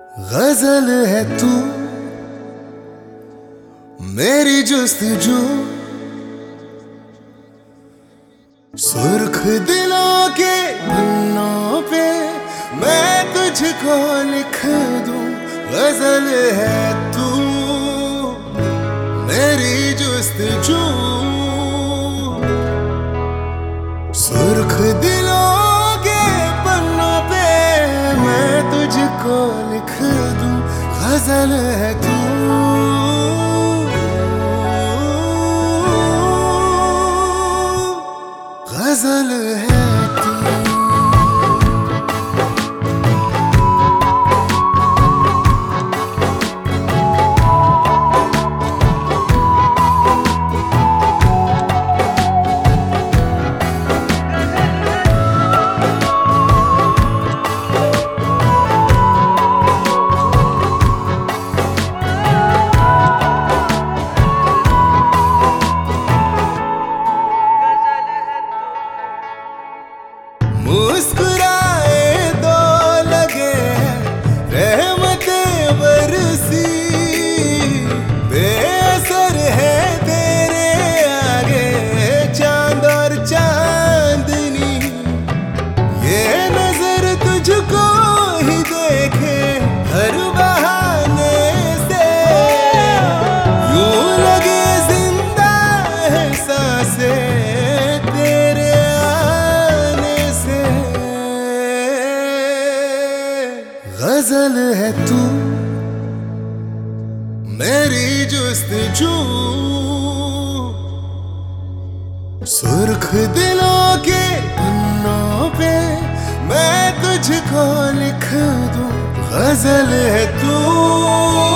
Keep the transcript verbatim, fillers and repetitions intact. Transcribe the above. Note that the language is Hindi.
गजल है तू मेरी जुस्तजू, सुर्ख दिलों के पन्नों पे मैं तुझको लिख दूं। गजल है तू मेरी जुस्तजू, सुर्ख दिलों के पन्नों पे मैं तुझको लिख दूं। गजल है तू, गजल है तू। मुस्कुराए तो लगे रहमतें बरसी, बेअसर है तेरे आगे चांद और चांदनी। ये नजर तुझको ही देखे हर बहाने से, यूं लगे जिंदा है सांसें तेरे आने से। गजल है तू मेरी जुस्तजू, सुर्ख दिलों के पन्नों पे मैं तुझको लिख दूं। गजल है तू।